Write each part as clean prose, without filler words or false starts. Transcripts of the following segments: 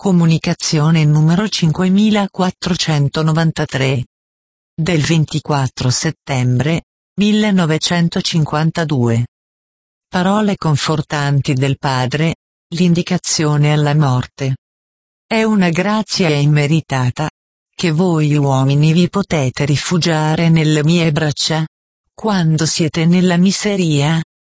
Comunicazione numero 5493. Del 24 settembre 1952. Parole confortanti del Padre, l'indicazione alla morte. È una grazia immeritata, che voi uomini vi potete rifugiare nelle mie braccia, quando siete nella miseria.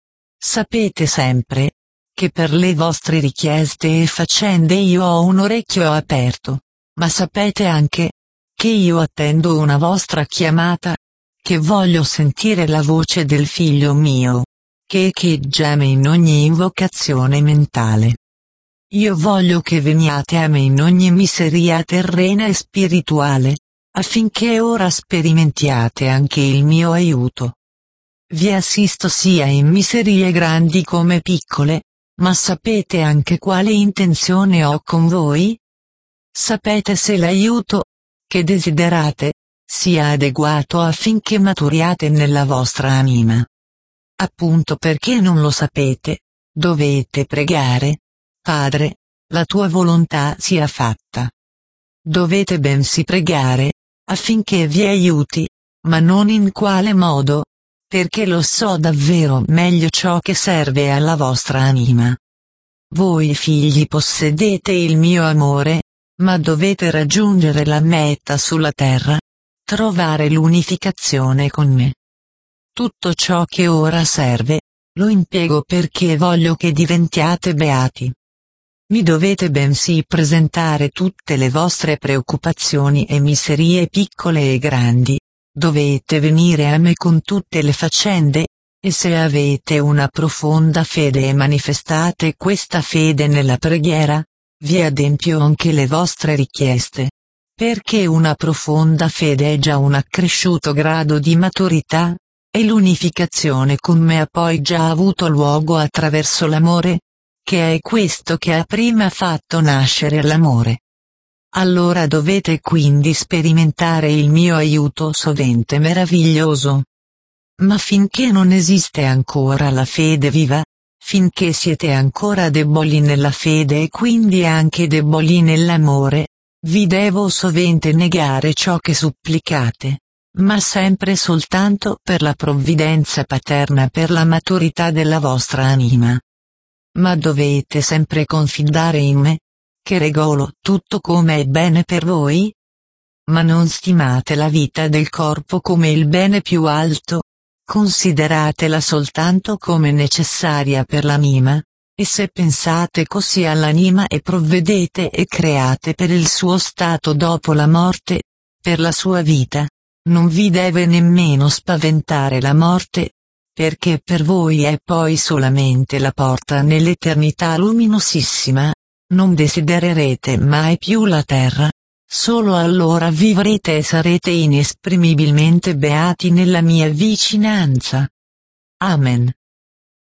Sapete sempre, che per le vostre richieste e faccende io ho un orecchio aperto, ma sapete anche, che io attendo una vostra chiamata, che voglio sentire la voce del Figlio mio, che geme in ogni invocazione mentale. Io voglio che veniate a me in ogni miseria terrena e spirituale, affinché ora sperimentiate anche il mio aiuto. Vi assisto sia in miserie grandi come piccole, ma sapete anche quale intenzione ho con voi? Sapete se l'aiuto, che desiderate, sia adeguato affinché maturiate nella vostra anima. Appunto perché non lo sapete, dovete pregare: Padre, la tua volontà sia fatta. Dovete bensì pregare, affinché vi aiuti, ma non in quale modo, perché lo so davvero meglio ciò che serve alla vostra anima. Voi figli possedete il mio amore, ma dovete raggiungere la meta sulla terra, trovare l'unificazione con me. Tutto ciò che ora serve, lo impiego perché voglio che diventiate beati. Mi dovete bensì presentare tutte le vostre preoccupazioni e miserie piccole e grandi. Dovete venire a me con tutte le faccende, e se avete una profonda fede e manifestate questa fede nella preghiera, vi adempio anche le vostre richieste. Perché una profonda fede è già un accresciuto grado di maturità, e l'unificazione con me ha poi già avuto luogo attraverso l'amore, che è questo che ha prima fatto nascere l'amore. Allora dovete quindi sperimentare il mio aiuto sovente meraviglioso. Ma finché non esiste ancora la fede viva, finché siete ancora deboli nella fede e quindi anche deboli nell'amore, vi devo sovente negare ciò che supplicate, ma sempre soltanto per la provvidenza paterna per la maturità della vostra anima. Ma dovete sempre confidare in me, che regolo tutto come è bene per voi? Ma non stimate la vita del corpo come il bene più alto, consideratela soltanto come necessaria per l'anima, e se pensate così all'anima e provvedete e create per il suo stato dopo la morte, per la sua vita, non vi deve nemmeno spaventare la morte, perché per voi è poi solamente la porta nell'eternità luminosissima. Non desidererete mai più la terra, solo allora vivrete e sarete inesprimibilmente beati nella mia vicinanza. Amen.